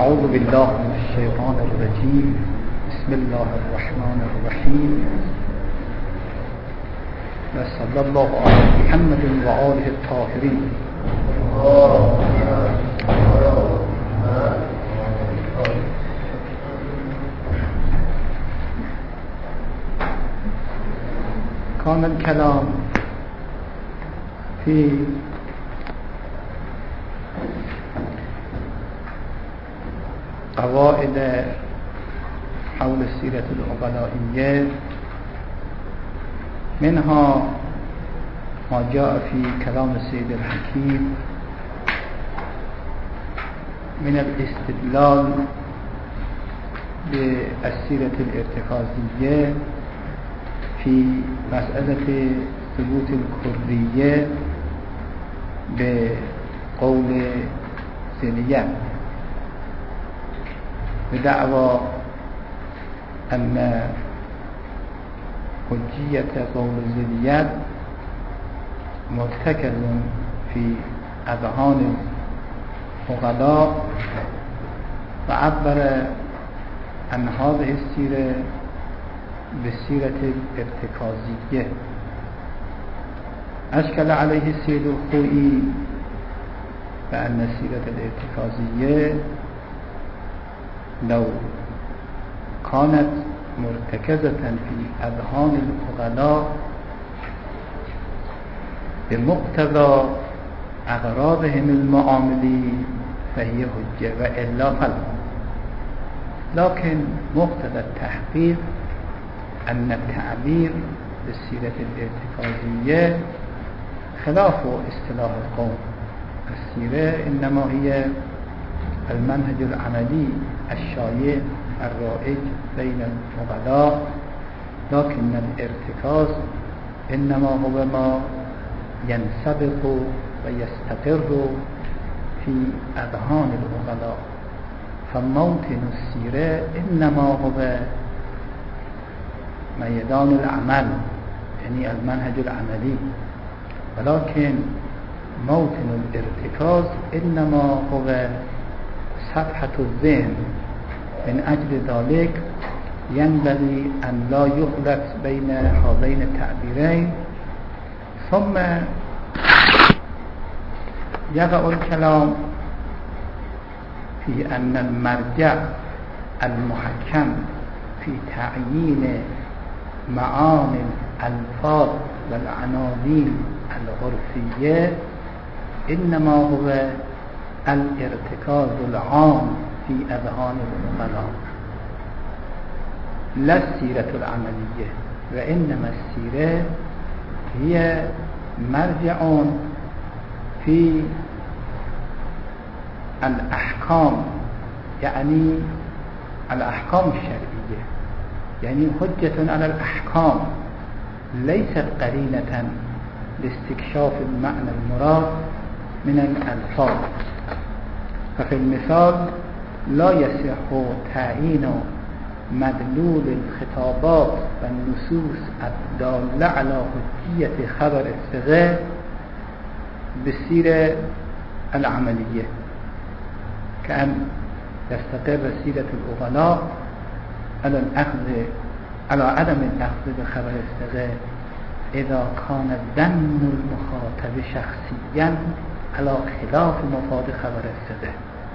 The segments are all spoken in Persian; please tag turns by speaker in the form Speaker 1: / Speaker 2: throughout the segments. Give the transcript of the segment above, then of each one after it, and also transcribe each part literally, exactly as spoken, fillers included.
Speaker 1: أعوذ بالله من الشيطان الرجيم. بسم الله الرحمن الرحيم. وصلى الله على محمد وآله الطاهرين. كان الكلام في قواعد حول السيرة العقلائية، منها ما جاء في كلام السيد الحكيم من الاستدلال بالسيرة الارتكازية في مسألة ثبوت الكرية بقول زنيان، بدعوى أن حجية قول الزنيات مرتكز في أذهان العقلاء، وعبر عن هذه السيرة بالسيرة الارتكازية. أشكل عليه السيد الخوئي بأن السيرة الارتكازية لو كانت مرتكزة في أذهان العقلاء بمقتضى أغراضهم المعاملي فهي حجة، وإلا فلا. لكن مقتضى التحقيق أن التعبير بالسيرة الارتكازية خلاف اصطلاح القوم. السيرة إنما هي المنهج العملي الشائع الرائج بين العقلاء، لكن الارتكاز إنما هو ما ينسبق ويستقر في أذهان العقلاء. فموطن السيرة إنما هو ميدان العمل، يعني المنهج العملي، ولكن موطن الارتكاز إنما هو صفحة الذهن. من أجل ذلك ينبغي أن لا يخلط بين هذين التعبيرين. ثم يقع الكلام في أن المرجع المحكم في تعيين معاني الألفاظ والعناوين العرفية إنما هو الارتكاز العام في أذهان العقلاء، لا السيرة العملية. وإنما السيرة هي مرجع في الأحكام، يعني الأحكام الشرعية، يعني حجة على الأحكام، ليست قرينة لاستكشاف المعنى المراد من الألفاظ. ففي المثال لا يصح تعيين مدلول الخطابات والنصوص الدالة على حجية خبر الصغة بالسيرة العملية، كأن يستقر سيرة العقلاء على الأخذ على عدم الأخذ بخبر الصغة إذا كان ظن المخاطب شخصيا على خلاف مفاد خبر الصغة.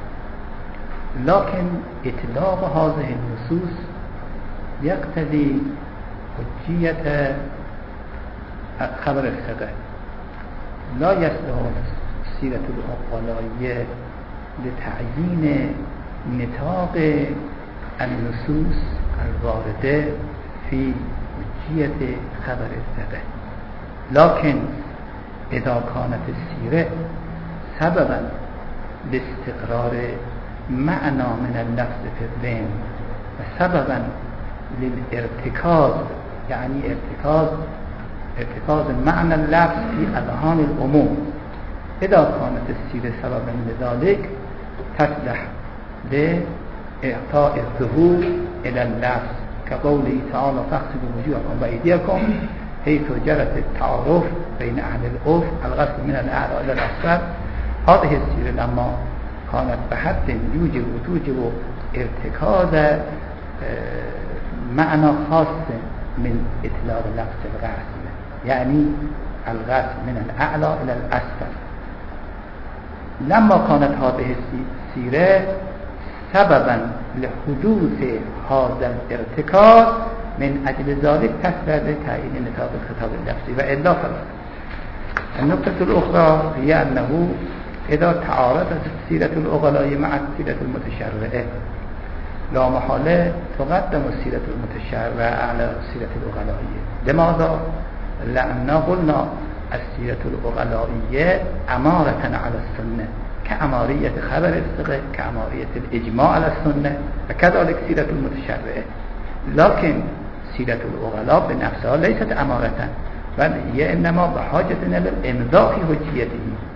Speaker 1: لكن إطلاق هذه النصوص يقتضي حجية خبر الصغة. لا يصلح السيرة العقلائية لتعيين نطاق النصوص الواردة في حجية خبر الصغة. لكن إذا كانت السيرة سببا لاستقرار معنى من اللفظ في الذهن وسببا للارتكاز، يعني ارتكاز ارتكاز معنى اللفظ في أذهان العموم، إذا كانت السيرة سببا لذلك تصلح لإعطاء الظهور إلى اللفظ، كقوله تعالى فاغسلوا وجوهكم وأيديكم، حيث جرت التعارف بين أهل العرف الغسل من الأعلى إلى الأسفل. هذه السيرة لما کانت به حد یوجب و توجب و ارتکاز معنا خاص من اطلاق لفظ الغسل، یعنی الغسل من الاعلى الى الاسفل. لما كانت هذه السيرة سببا لحدوث هذا الارتكاز من اجل ذلك تسبب تعيين نطاق الخطاب اللفظي. والا النقطة الأخرى هي أنه إذا تعارضت السيرة الأغلاء مع السيرة المتشرعة لا محالة تقدم السيرة المتشرعة على السيرة الأغلائية. لماذا؟ لأننا قلنا السيرة الأغلائية أمارة على السنة كأمارية خبر الثقة، كأمارية الإجماع على السنة، وكذلك سيرة المتشرعة. لكن سيرة الأغلاء بنفسها ليست أمارة، بل هي إنما بحاجة إلى الإمضاء في حجيته.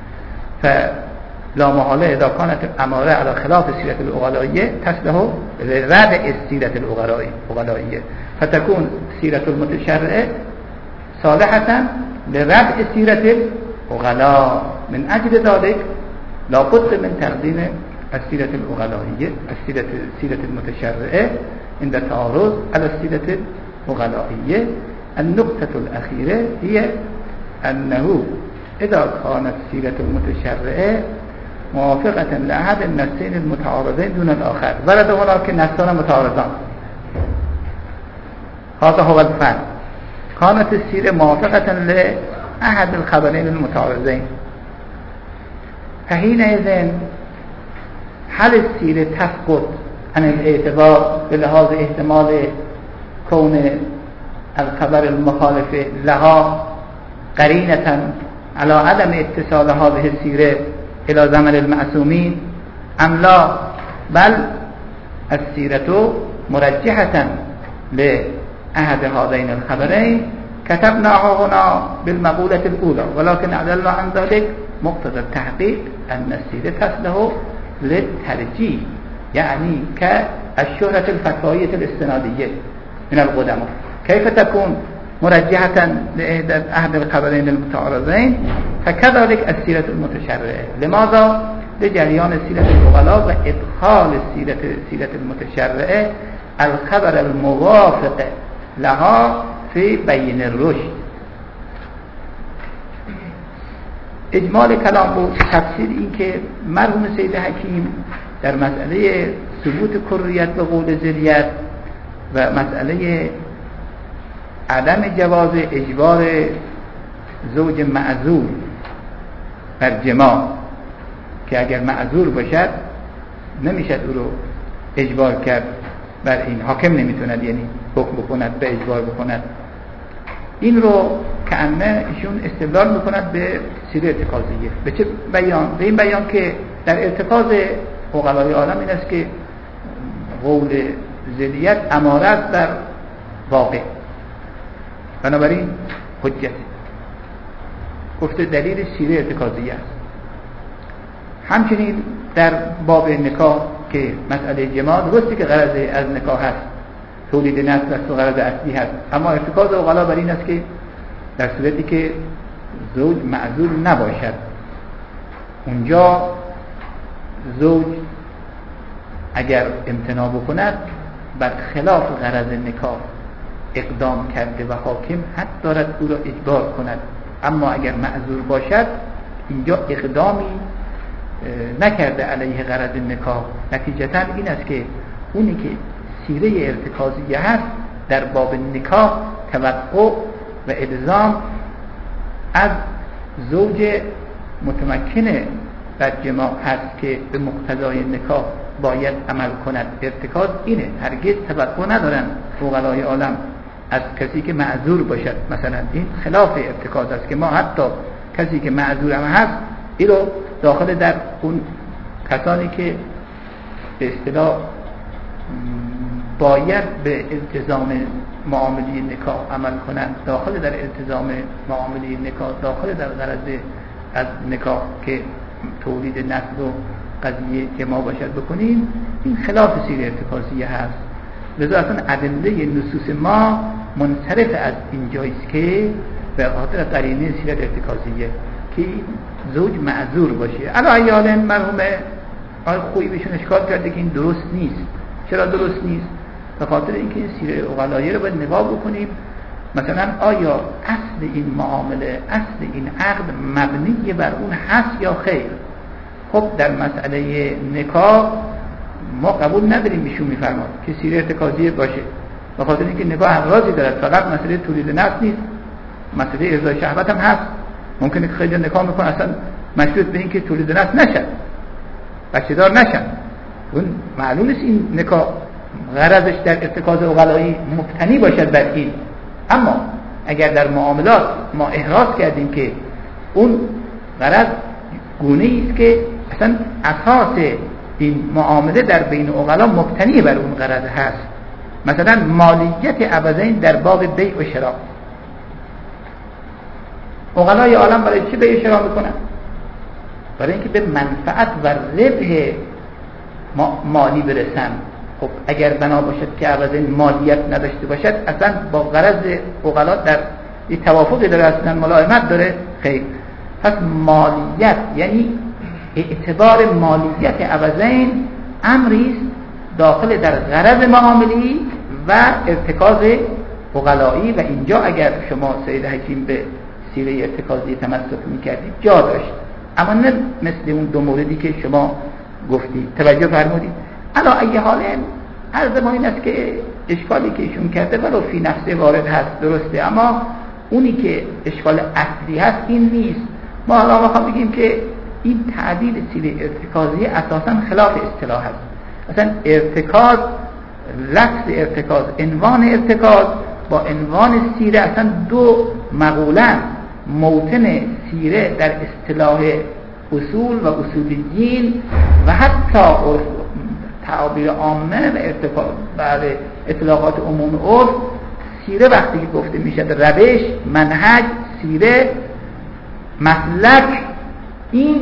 Speaker 1: فلا محالة إذا كانت أمارة على خلاف السيرة الأغلائية تصلح لردع السيرة الأغلائية، فتكون سيرة المتشرعة صالحة لردع السيرة الأغلاء. من أجل ذلك لا بد من تقديم السيرة الأغلائية السيرة السيرة المتشرعة عند تعارض على السيرة الأغلائية. النقطة الأخيرة هي أنه إذا كانت السيرة المتشرعة موافقة لأحد النصين المتعارضين دون الآخر، ورد هناك نصان متعارضان، هذا هو الفرق. كانت السيرة موافقة لأحد الخبرين المتعارضين، فحينئذ هل السيرة تسقط عن الاعتبار بلحاظ احتمال كون الخبر المخالف لها قرينة على عدم اتصال هذه السيرة إلى زمن المعصومين أم لا؟ بل السيرة مرجحة لأحد هذين الخبرين كتبناها هنا بالمقولة الأولى، ولكن أدل عن ذلك مقتضى التحقيق أن السيرة تصلح للترجيح، يعني كالشهرة الفتوية الاستنادية من القدماء. كيف تكون مرجحة لأحد الخبرين المتعارضين؟ فكذلك السيرة المتشرعة. لماذا؟ لجريان السيرة الأغلاء وإدخال السيرة السيرة المتشرعة الخبر الموافق لها في بين الرشد. اجمال کلام بود تفسیر این که مرحوم سید حکیم در مسئله ثبوت کریت به قول ذریت و مسئله عدم جواز اجبار زوج معذور بر جماع، که اگر معذور باشد نمیشد او رو اجبار کرد بر این، حاکم نمیتوند یعنی حکم بکند به اجبار بکند، این رو که انه ایشون استدلال میکند به سیره ارتکازیه. به چه بیان؟ به این بیان که در ارتکاز عقلای عالم این است که قول ذریت امارت در واقع، بنابراین حجت گفته دلیل سیره ارتکازیه است. همچنین در باب نکاح که مسئله جماع درسته که غرض از نکاح هست، تولید نسل است و غرض اصلی هست، اما ارتکاز عقلا بر این است که در صورتی که زوج معذور نباشد، اونجا زوج اگر امتناع بکند بر خلاف غرض نکاح اقدام کرده و حاکم حق دارد او را اجبار کند. اما اگر معذور باشد اینجا اقدامی نکرده علیه غرض نکاح. نتیجتا این است که اونی که سیره ارتکازیه هست در باب نکاح توقع و الزام از زوج متمکن در جماع هست که به مقتضای نکاح باید عمل کند. ارتکاز اینه، هرگز توقع ندارن فقهای عالم از کسی که معذور باشد. مثلا این خلاف ارتکاز است که ما حتی کسی که معذور هم هست این رو داخل در اون کسانی که به اصطلاح باید به التزام معامله نکاح عمل کنند، داخل در التزام معامله نکاح، داخل در غرض از نکاح که تولید نسل و قضیه جماع باشد بکنیم، این خلاف سیره ارتکازیه هست. لذا اصلا ادله نصوص ما منصرف از این جایست که به خاطر قرینه سیره ارتکازیه که زوج معذور باشه. علی حال مرحوم آقای خویی بهشون اشکال کرده که این درست نیست. چرا درست نیست؟ به خاطر اینکه این سیره عقلایی رو باید نگاه بکنیم مثلا آیا اصل این معامله، اصل این عقد مبنی بر اون هست یا خیر. خب در مسئله نکاح ما قبول نداریم ایشون میفرماد که سیره ارتکازی باشه، به خاطر اینکه نکاح امراضی دارد، فقط مسئله تولید نفس نیست، مسئله ارضای شهوت هم هست. ممکنه که خیلی نکاح میکنن اصلا مشروط به این که تولید نفس نشن، بچه دار نشن، اون معلوم نیست این نکاح غرضش در ارتکاز عقلایی مبتنی باشد بر این. اما اگر در معاملات ما احراز کردیم که اون غرض گونه‌ای است که اصلا اساس این معامله در بین عقلا مبتنی بر اون غرض هست، مثلا مالیت عوضین در باب بیع و شراء، عقلای عالم برای چی بیع و شراء میکنن؟ برای اینکه به منفعت و ربح مالی برسن. خب اگر بنا باشد که عوضین مالیت نداشته باشد اصلا با غرض عقلا در این توافقی داره، اصلا ملائمت داره؟ خیر. پس مالیت یعنی اعتبار مالیت عوضین امریست داخل در غرض معاملی و ارتکاز عقلایی، و اینجا اگر شما سید حکیم به سیره ارتکازی تمسک میکردید جا داشت، اما نه مثل اون دو موردی که شما گفتید. توجه فرمودید؟ علا ای حال عرض ما این است که اشکالی که ایشون کرده ولو فی نفسه وارد هست، درسته، اما اونی که اشکال اصلی هست این نیست. ما حالا میخوام بگیم که این تعدیل سیره ارتکازی اساسا خلاف اصطلاح هست. مثلا ارتکاز، لفظ ارتکاز، عنوان ارتکاز با عنوان سیره اصلا دو مقولن. موطن سیره در اصطلاح اصول و اصولیین و حتی تعابیر عامه و ارتکاز بعد اطلاقات عموم عرف، سیره وقتی که گفته میشه روش، منهج، سیره، مسلک، این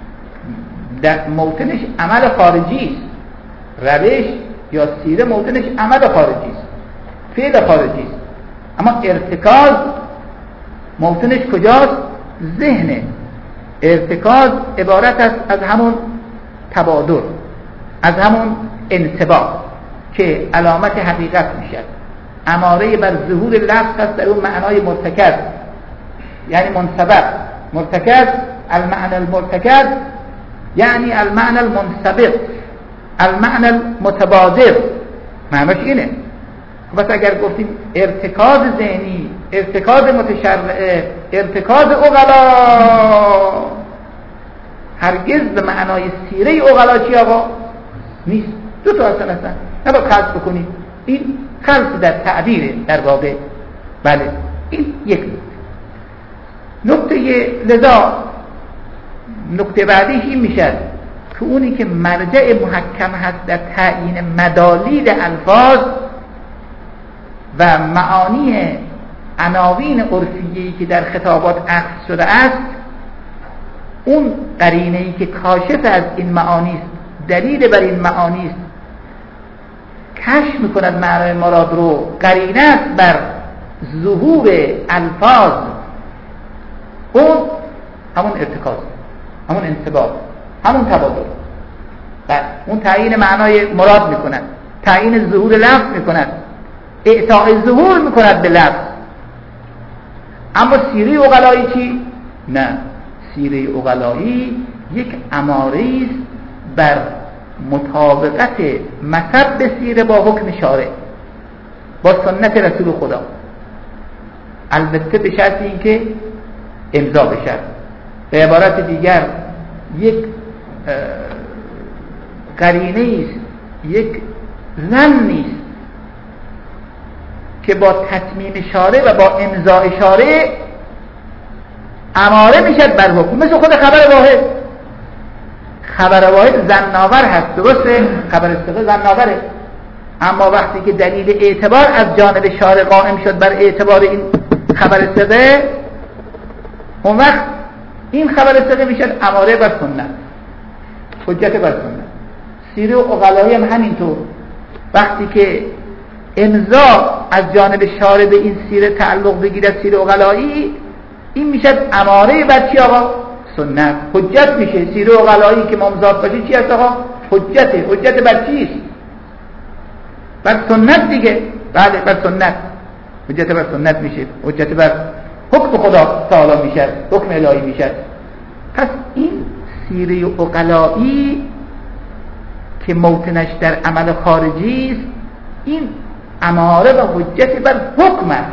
Speaker 1: در موطنش عمل خارجی است. روش یا سیره موطنش عمل خارجی است، فعل خارجی است. اما ارتکاز موطنش کجاست؟ ذهنه. ارتکاز عبارت است از همون تبادر، از همون انطباق که علامت حقیقت میشد. اماره بر ظهور لفظ هست در اون معنای مرتکز، یعنی منسبق. مرتکز المعنى المرتکز یعنی المعنى المنسبق، المعنى المتبادر، معناش اینه. بس اگر گفتیم ارتکاز ذهنی، ارتکاز متشرعه، ارتکاز عقلا، هرگز به معنای سیره عقلا چی آقا؟ نیست. دو تا اصلا هستن، نباید خلط بکنیم. این خلط در تعبیره در واقع. بله این یک نکته. لذا نکته بعدیش این میشد که اونی که مرجع محکم هست در تعیین مدالیل الفاظ و معانی عناوین عرفیه‌ای که در خطابات اخذ شده است، اون قرینه‌ای که کاشف از این معانی است، دلیل بر این معانی است، کشف میکند معنای مراد رو، قرینه است بر ظهور الفاظ، اون همون ارتکاز، همون انطباق، همون تبادل، و اون تعیین معنای مراد میکند، تعیین ظهور لفظ میکند، اعطاء ظهور میکند به لفظ. اما سیره عقلایی چی؟ نه، سیره عقلایی یک اماره است بر مطابقت مصب سیره با حکم شارع، با سنت رسول خدا، البته به شرط اینکه امضا بشد. به عبارت دیگر یک قرینه است، یک ظنی است که با تتمیم شارع و با امضاء شارع اماره میشد بر حکم، مثل خود خبر واحد. خبر واحد ظن‌آور هست، درسته؟ خبر ثقه ظن‌آوره، اما وقتی که دلیل اعتبار از جانب شارع قائم شد بر اعتبار این خبر ثقه، اون وقت این خبر ثقه میشد اماره بر سنت، حجت بر سنت. سیره و عقلایی هم همینطور، وقتی که امضا از جانب شارع به این سیره تعلق بگیرد، سیره عقلایی، این میشد اماره بر چی آقا؟ سنت حجت میشه. سیر عقلایی که ممزاد باشه چی هست آقا؟ حجته. حجت بر چیست؟ بر سنت دیگه. بله بر سنت. حجت بر سنت میشه، حجت بر حکم خدا تعالی میشه، حکم الهی میشه. پس این سیره عقلایی که موطنش در عمل خارجی است، این اماره و حجت بر حکم است.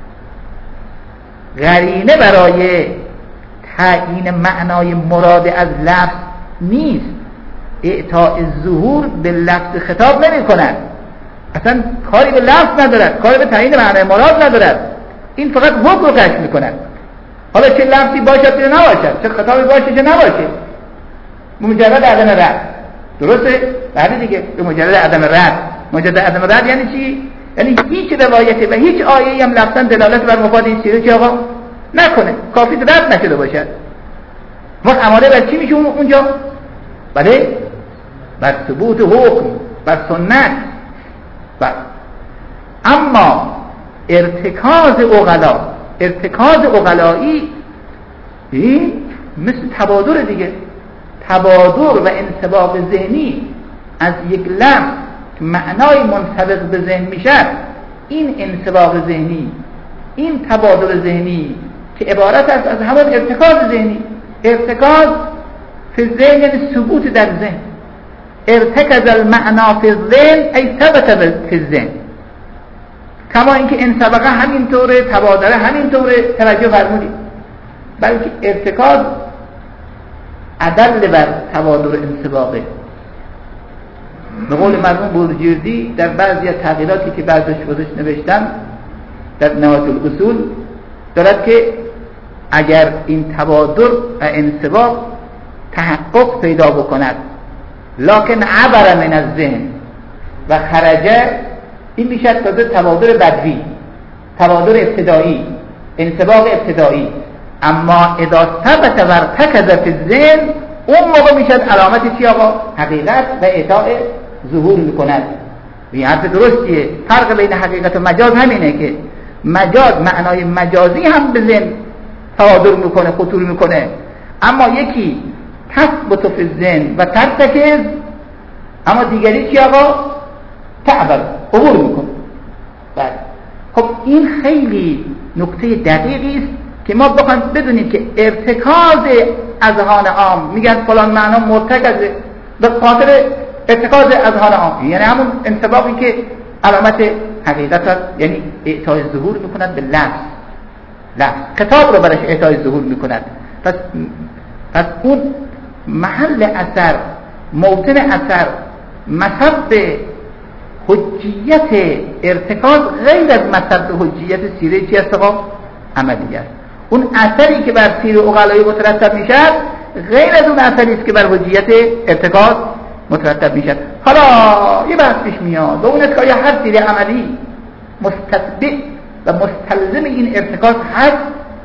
Speaker 1: قرینه برای تعیین معنای مراد از لفظ نیست. اعطاء ظهور به لفظ خطاب نمی کند، اصلا کاری به لفظ ندارد، کاری به تعیین معنای مراد ندارد. این فقط حکم رو کشف می کند. حالا چه لفظی باشد یا نباشد، چه خطابی باشه چه نباشه، مجرد عدم رد. درسته؟ بعد دیگه به مجرد عدم رد. مجرد عدم رد یعنی چی؟ یعنی هیچ روایتی و هیچ آیه‌ای هم لفظاً دلالت بر مفاد این سیره چی آقا نکنه، کافی رد نشده باشد. وقت اماره بر چی میشه اونجا؟ بله بر ثبوت حکم، بر سنت. بر اما ارتکاز عقلا، ارتکاز عقلایی این مثل تبادر دیگه. تبادر و انسباق ذهنی از یک لفظ که معنای منسبق به ذهن میشه، این انسباق ذهنی، این تبادر ذهنی که عبارت است از همون ارتکاز ذهنی. ارتکاز فی الذهن یعنی ثبوت در ذهن. ارتکز المعنا فی الذهن ای ثبت فی الذهن. کما اینکه انسباقه همینطوره، تبادره همینطوره. توجه فرمودید؟ بلکه ارتکاز عدل بر تبادر انسباقه. به قول مرحوم بورجردی در بعضی از تغییراتی که بعضش خودش نوشتن در نهایت الاصول دارد که اگر این تبادر و انسباق تحقق پیدا بکند لکن عبر من الذهن و خرجه، این میشه تازه تبادر بدوی، تبادر ابتدایی، انسباق ابتدایی. اما اذا ثبت و ارتکز فی الذهن، اون موقع میشه علامت چی آقا؟ حقیقت و اعطاء ظهور میکند. این حرف درستیه. فرق بین حقیقت و مجاز همینه که مجاز معنای مجازی هم به ذهن تبادر میکنه، خطور میکنه، اما یکی تثبت فی الذهن و ترتکز، اما دیگری چی آقا؟ تعبر، عبور میکنه. بله. خب این خیلی نکته دقیقی است که ما بخوایم بدونیم که ارتکاز اذهان عام، میگن فلان معنا مرتکزه به خاطر ارتکاز اذهان عام، یعنی همون انطباقی که علامت حقیقت است، یعنی اعطای ظهور میکند به لفظ. لفظ خطاب رو برش اعطای ظهور میکند. پس پس اون محل اثر، موطن اثر، مصب حجیت ارتکاز غیر از مصب حجیت سیره چی است آقا؟ عملی است. اون اثری که بر سیر عقلایی مترتب میشه غیر از اون اثری است که بر حجیت ارتکاز مترتب میشه. حالا یه بحث پیش میاد، به اون است که آیا هر سیر عملی مستتبع و مستلزم این ارتکاز هست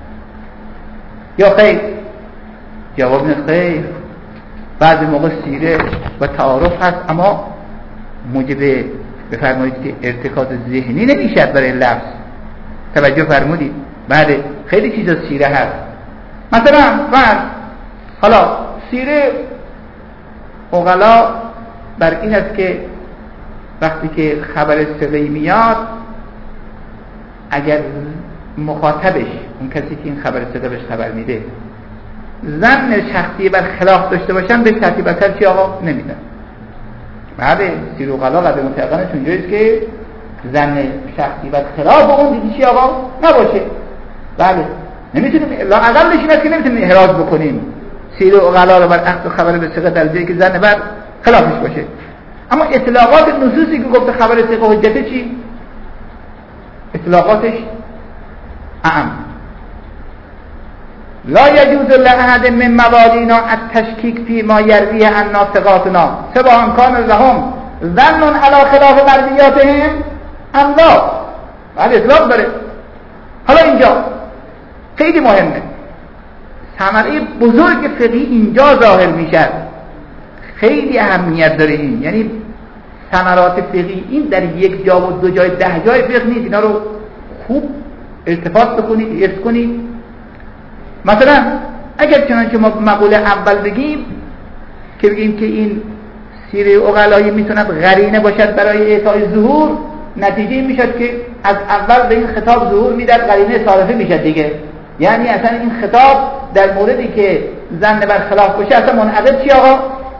Speaker 1: یا خیر؟ جواب نه خیر. بعضی موقع سیره و تعارف هست اما موجب بفرمایید که ارتکاز ذهنی نمیشه برای لفظ. توجه فرمودید؟ بله خیلی چیزا سیره هست. مثلا فرض حالا سیره عقلا بر این است که وقتی که خبر ثقه‌ای میاد، اگر مخاطبش، اون کسی که این خبر ثقه بهش خبر میده، ظن شخصی بر خلاف داشته باشن، به ترتیب اثر چی آقا؟ نمیدن. بله سیر عقلا قدر متقنش اونجاییست که ظن شخصی بر خلاف اون دیگه چی آقا؟ نباشه. بله نمیتونیم، لا اقلش این است که نمیتونیم احراز بکنیم سیر عقلا رو بر اخذ خبر به ثقه در جایی که ظن بر خلافش باشه. اما اطلاقات نصوصی که گفته خبر ثقه حجته چی؟ اطلاقاتش اعم. لا یجوز لأحد من موالینا التشکیک فی ما یرویه عن ناثقاتنا سواء کان لهم ظن علی خلاف مرویاتهم ام لا. بعد اطلاق داره. حالا اینجا خیلی مهمه، ثمره بزرگ فقهی اینجا ظاهر میشه، خیلی اهمیت داره این. یعنی ثمرات فقهی این در یک جا و دو جای ده جای فقه نیست، اینا رو خوب التفات بکنید، حفظ کنید. مثلا اگر چنانچه ما مقوله اول بگیم که بگیم که این سیره عقلایی میتوند قرینه باشد برای اعطای ظهور، نتیجه این میشد که از اول به این خطاب ظهور میداد، قرینه صارفه میشد دیگه. یعنی اصلا این خطاب در موردی که ظن بر خلاف باشه اصلا منعقد چی آقا؟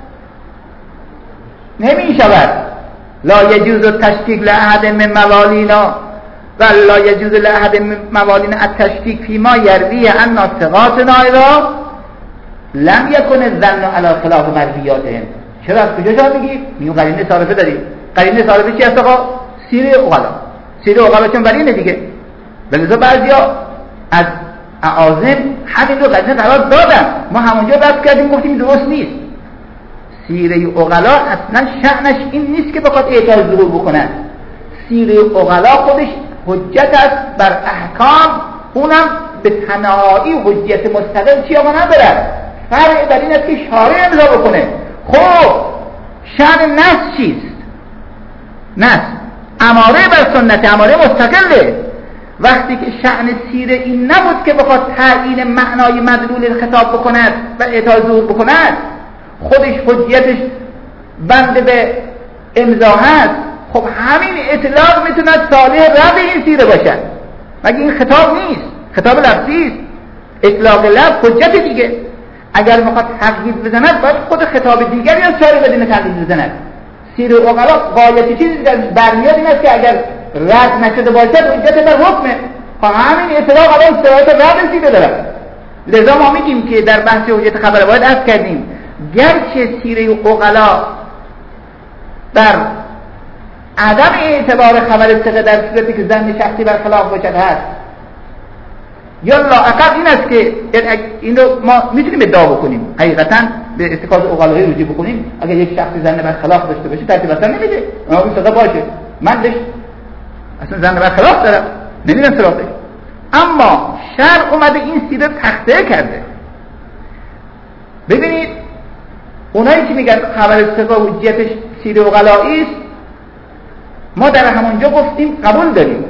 Speaker 1: نمی شود. لا یجوز التشکیک لأحد من موالینا و لا یجوز لأحد من موالینا التشکیک فیما یروی عنا ثقاتنا اذا لم یکن الظن علی خلاف مرویاتهم. چرا از کجا جا میگی؟ میگم قرینه صارفه داریم. قرینه صارفه چی هست آقا؟ سیره عقلا. سیره عقلا چون برینه دیگه. بلذا بعضیا از اعاظم همین رو قرینه قرار دادن، ما همونجا بحث کردیم گفتیم درست نیست. سیره عقلا اصلا شأنش این نیست که بخواد اعطای ظهور بکنن. سیره عقلا خودش حجت است بر احکام، اونم به تنهایی حجت مستقل چی آقا نداره. فرع بر این است که شارع امضا بکنه. خب شأن نص چیست؟ نص اماره بر سنت، اماره مستقله. وقتی که شأن سیره این نبود که بخواد تعیین معنای مدلول خطاب بکند و اعطای ظهور بکند، خودش حجیتش بند به امضا هست، خب همین اطلاق میتوند صالح رد این سیره باشد. مگه این خطاب نیست؟ خطاب لفظی است. اطلاق لفظ حجت دیگه. اگر میخواد تقیید بزند باید خود خطاب دیگری از شارع بدون تقیید بزند. سیره عقلا غایت چیزی در برمیاد این است که اگر رد نشده باشد حجت در حکمه. خب همین اطلاق الان صورت رد سیره دارد. لذا ما میگیم که در بحث حجت خبر باید عرض کردیم گرچه سیره عقلا در عدم اعتبار خبر ثقه در صورتی که ظن شخصی برخلاف باشد هست، یا لااقل این است که این رو ما میتونیم ادعا بکنیم حقیقتا به اتخاذ عقلایی رجوع بکنیم. اگر یک شخصی ظن برخلاف داشته باشه ترتیب اصلا نمیده، اما این ثقه باشه من بهش اصلا ظن برخلاف دارم نمیدونم سراغش. اما شرع اومده این سیره تخته کرده. ببینید اونایی که میگن خبر ثقه حجیتش سیره عقلایی است، ما در همونجا گفتیم قبول داریم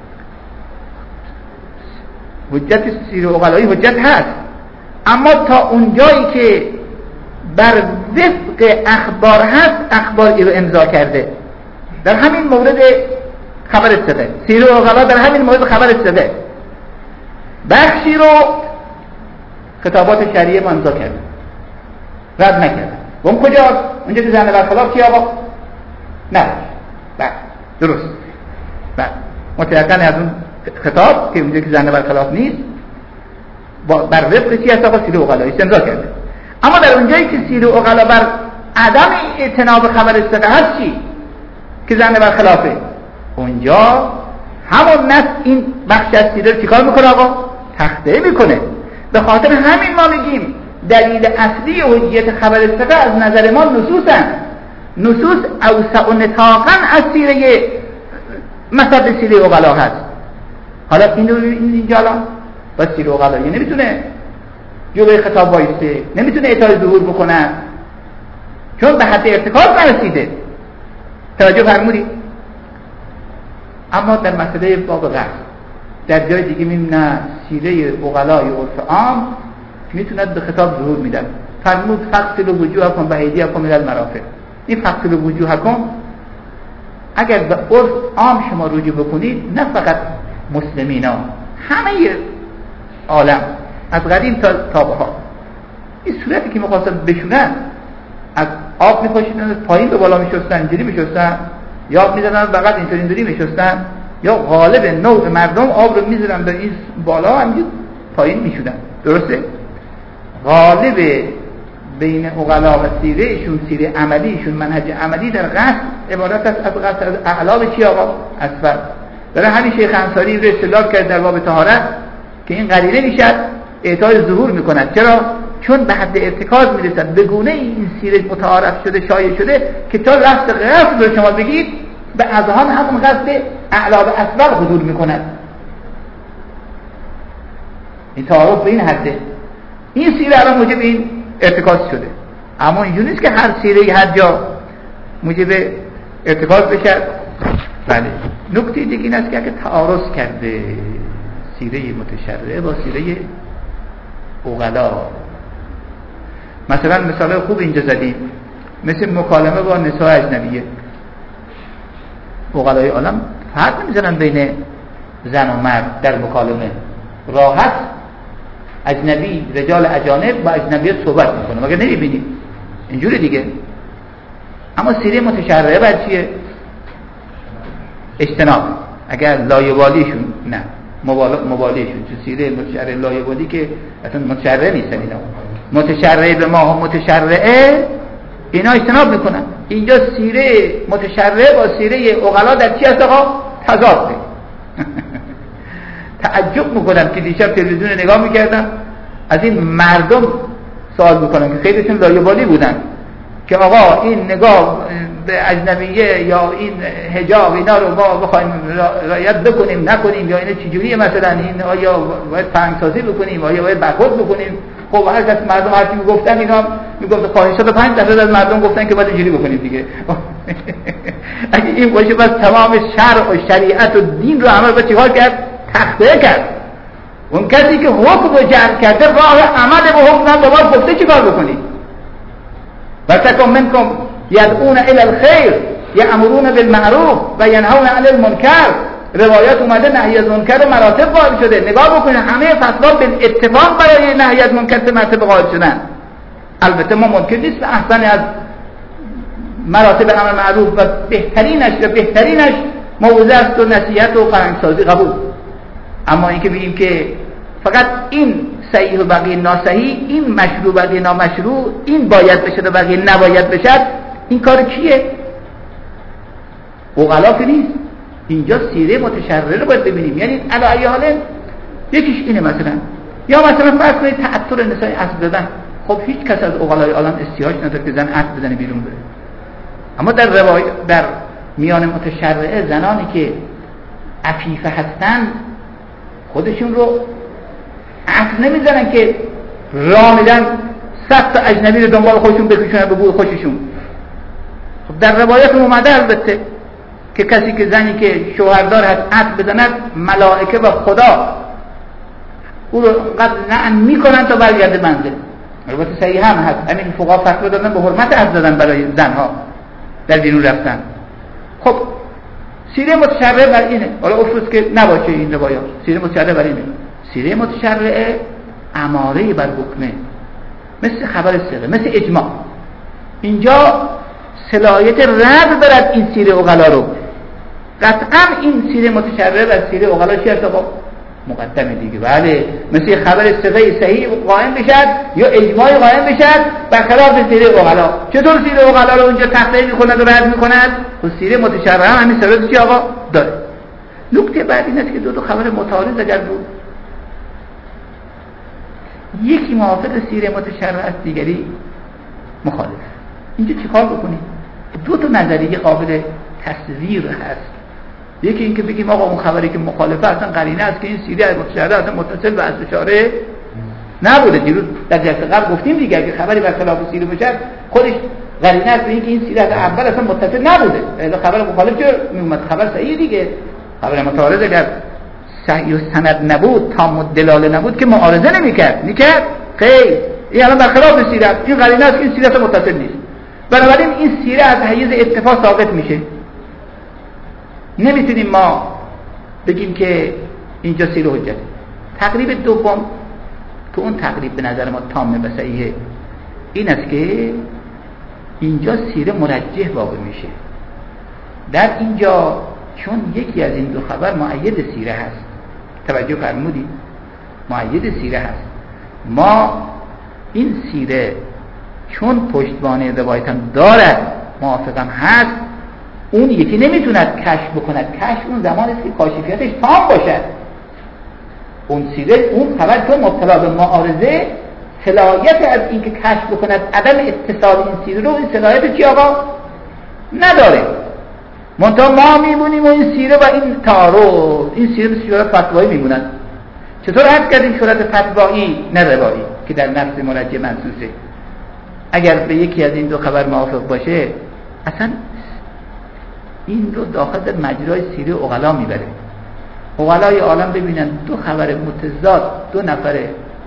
Speaker 1: حجت سیره عقلایی حجت هست، اما تا اونجایی که بر وفق اخبار هست اخباری رو امضا کرده. در همین مورد خبر ثقه سیره عقلا در همین مورد خبر ثقه بخشی رو خطابات شریعه ما امضا کرده رد نکرده. و اون کجاست؟ اونجا که ظن برخلاف چی آقا؟ نه بله درست بله متأکد از اون خطاب که اونجا که ظن برخلاف نیست بر وفق چی هست آقا؟ سیره عقلایی امضا کرده. اما در اونجایی که سیره عقلا بر عدم اعتناب خبر ثقه هست چی؟ که ظن برخلافه، اونجا همون نص این بخش از سیره رو چیکار میکنه آقا؟ تخته میکنه. به خاطر همین ما میگیم دلیل اصلی حجیت خبر ثقه از نظر ما نصوصن. نصوص اوسع نطاقا از سیره مثلا سیره عقلا هست. حالا این رو اینجا الان با سیره عقلایی نمیتونه جلوی خطاب وایسته، نمیتونه اعطای ظهور بکنه چون به حد ارتکاز نرسیده. توجه فرمودید؟ اما در مسئله باب غرب در جای دیگه میبینیم نه سیره عقلای عرف عام میتوند به خطاب ظهور میدن. فرمود فقتل وجوهکم به ایدیکم الی المرافق. این فقتل وجوهکم اگر به عرف عام شما رجوع بکنید نه فقط مسلمین ها، همه عالم از قدیم تا تابه ها این صورتی که میخواستن بشونن از آب میپاشیدن پایین به بالا میشستن اینجوری میشستن یا آب میزدن بغل اینطوری اینطوری میشستن یا غالب نوع مردم آب رو میزدن به این بالا همینجور پایین میشودن. درسته؟ غالب بین عقلا و سیره ایشون سیره عملی ایشون منهج عملی در قصد عبارت است از قصد از اعلا به چی آقا؟ اسفل. برای همین شیخ انصاری رو استدلال کرد در باب طهارت که این قرینه میشد اعطای ظهور میکند. چرا؟ چون به حد ارتکاز میرسد به گونه این سیره متعارف شده شایع شده که تا لفظ قصد رو شما بگید به اذهان همون قصد اعلا به اسفل حضور میکند. این تعارف به این حده. این سیره الان موجب این ارتکاز شده، اما اینجور نیست که هر سیره هر جا موجب ارتکاز بشه. بله نکته دیگه این است که اگه تعارض کرده سیره متشرعه با سیره عقلا. مثلا مثال خوب اینجا زدیم، مثل مکالمه با نساء اجنبیه. عقلای عالم فرق نمی‌ذارن بین زن و مرد در مکالمه، راحت اجنبی رجال اجانب با اجنبیات صحبت میکنه، مگر نمیبینیم اینجوری دیگه. اما سیره متشرعه بر چیه؟ اجتناب. اگر لایوالیشون نه مبالیشون تو سیره متشرعه لایوالی که اصلا متشرعه نیستن اینا، متشرعه به ما متشرعه اینا اجتناب میکنن. اینجا سیره متشرعه با سیره عقلا در چی هست آقا؟ تضاده. تعجب میکنم که دیشب تلویزیون نگاه میکردم، از این مردم سوال میکنم که خیلیشون لایوالی بودن که آقا این نگاه به اجنبیه یا این حجاب اینا رو ما بخوایم رعایت بکنیم نکنیم، یا اینا چجوریه، مثلا این آیا باید فرهنگ‌سازی بکنیم، آیا باید برخورد بکنیم. خب هر کس مردم هرچی میگفتن اینا میگفت خواهشات پنج درصد از مردم گفتن که باید اینجوری بکنیم دیگه. اگه این باشه بس تمام شرع و شریعت و دین رو عمل باید چیکار کرد؟ تخطئه کرد. اون کسی که حکم رو جعل کرده راه عمل به حکم هم به ما گفته چیکار بکنیم. وَتَكُنْ مِنْكُمْ يَدْعُونَ إِلَى الْخَيْرِ يَأْمُرُونَ بِالْمَعْرُوفِ وَيَنْهَوْنَ عَنِ الْمُنْكَرِ. روایات اومده نهی از منکر و مراتب قائل شده. نگاه بکنید همه فتوا به اتفاق برای نهی از منکر مراتب قائل شدن. البته ما ممکن نیست به احسن از مراتب امر معروف و بهترینش و بهترینش موعظه است و نصیحت و فرهنگ‌سازی قبول. اما اینکه بگیم که فقط این صحیح و بقیه ناصحیح، این مشروع بقیه نامشروع، این باید بشه و بقیه نباید بشه، این کار کیه؟ عقلا که نیست. اینجا سیره متشرعه رو باید ببینیم. یعنی علی ای حال یکیش اینه مثلا، یا مثلا فرض کنید تعطر نسای اسب دادن. خب هیچ کس از عقلای عالم استیاج نداره که زن اسب بزنه بیرون بره. اما در روایت در میان متشرعه زنانی که عفیفه هستن خودشون رو عکس نمیزنن که راه میدن صد تا اجنبی رو دنبال خودشون بکشونن به بوی خوششون. خب در روایت اومده البته که کسی که زنی که شوهردار هست عکس بزند ملائکه و خدا او رو قد لعن میکنن تا برگرده منزل. البته صحیح هم هست، همین فقها فتوا دادن به حرمت عکس زدن برای زنها در بیرون رفتن. خب سیره متشرعه بر اینه، حالا افسوس که نباشه این روایات. سیره متشرعه بر اینه. سیره متشرعه اماره بر حکمه، مثل خبر ثقه، مثل اجماع. اینجا صلاحیت رد برد این سیره عقلا رو. قطعا این سیره متشرعه بر سیره عقلا چی هست؟ مقدمه دیگه. بله، مثل خبر ثقه صحیح قائم بشد یا اجماع قائم بشد برخلاف سیره عقلا. چطور سیره عقلا رو اونجا تخطئه میکند و رد میکند؟ خب سیره متشرعه هم همین صلاحیت چی آقا داره. نکته بعد این است که دو تا خبر متعارض اگر بود، یکی موافق سیره متشرعه است، دیگری مخالف، اینجا چیکار بکنیم؟ دو تا نظریه قابل تصویر هست. یکی اینکه بگیم آقا اون خبری که مخالفه اصلا قرینه است که این سیره متشرعه اصلا متصل به اصل شارع نبوده. دیروز در جلسه قبل گفتیم دیگه اگه خبری بر خلاف سیره بشه خودش قرینه است به اینکه این سیره اول اصلا متصل نبوده. الا خبر مخالف چه میومد؟ خبر صحیح دیگه. خبر متعارض اگر صحیح و سند نبود، تام الدلاله نبود که معارضه نمی‌کرد. می‌کرد؟ خیر. این الان برخلاف سیره، این قرینه است که این سیره متصل نیست. بنابراین این سیره از حیز اتفاق ثابت میشه. نمیتونیم ما بگیم که اینجا سیره حجته. تقریب دوم که اون تقریب به نظر ما تامه و صحیحه این است که اینجا سیره مرجح واقع میشه. در اینجا چون یکی از این دو خبر مؤید سیره هست، توجه فرمودید؟ مؤید سیره هست. ما این سیره چون پشتوانه روایت هم دارد، موافقم هست، اون یکی نمیتوند کشف بکند. کشف اون زمان است که کاشفیتش تام باشد. اون سیره، اون خبر چون مبتلا به معارضه، صلاحیت از این که کشف بکند عدم اتصال این سیره رو، این صلاحیت چی آقا؟ نداره. منتها ما میمونیم و این سیره و این تعارض، این سیره به صورت فتوایی میمونن. چطور حد کردیم صورت فتوایی نه روایی که در نفس مرجع منصوصه؟ اگر به یکی از این دو خبر موافق باشه اصلا این رو داخل در مجرای سیره عقلا میبره. عقلای عالم ببینن دو خبر متضاد، دو نفر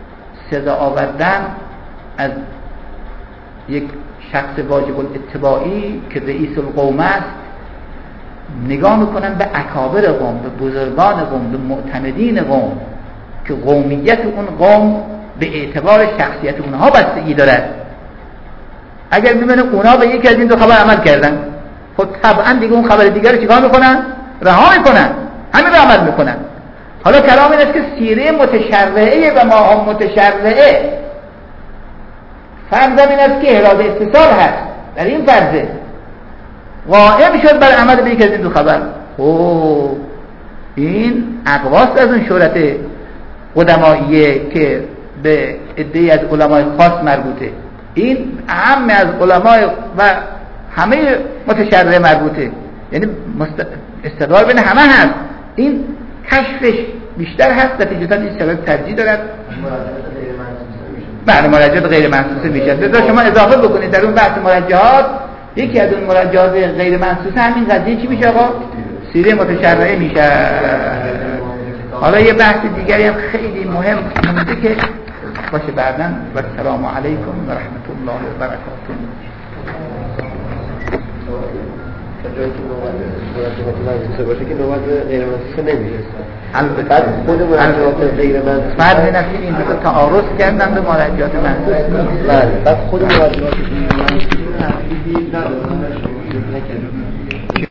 Speaker 1: صدا آوردن از یک شخص واجب الاتباعی که رئیس القوم است نگاه میکنن به اکابر قوم، به بزرگان قوم، به معتمدین قوم که قومیت اون قوم به اعتبار شخصیت اونها بستگی دارد. اگر میبینه اونا به یکی از این دو خبر عمل کردن، خب طبعا دیگه اون خبر دیگر رو چیکار میکنن؟ رها میکنن، همین رو عمل میکنن. حالا کلام این است که سیره متشرعه و ما هم متشرعه، فرض این است که اراده اتصال هست، در این فرضه قائم شد بر عمل به یک از این دو خبر. خب این اقواست از اون شهرت قدماییه که به عده‌ای از علمای خاص مربوطه، این اهم از علمای و همه متشرع مربوطه، یعنی استقرار بین همه هست. این کشفش بیشتر هست، نتیجتا این شرایط ترجیح دارد. بله مرجعات غیر منصوصه میشه. بذار شما اضافه بکنید در اون بحث مرجعات، یکی از اون مرجعات غیر منصوصه همین قضیه چی میشه آقا؟ سیره متشرعه میشه. حالا یه بحث دیگری هم خیلی مهم مونده که باشه بعداً. و السلام علیکم و رحمت الله و برکاته.
Speaker 2: جایی که نوبت منصوصه باشه که نوبت غیر منصوصه نمیرسه.
Speaker 1: البته
Speaker 2: بعد خود مرجعات غیر منصوصه
Speaker 1: فرض نکنید این دو تا تعارض کردن به مرجعات منصوصه.
Speaker 2: بله بعد خود مرجعات غیر منصوصه هم دیدید ندارن.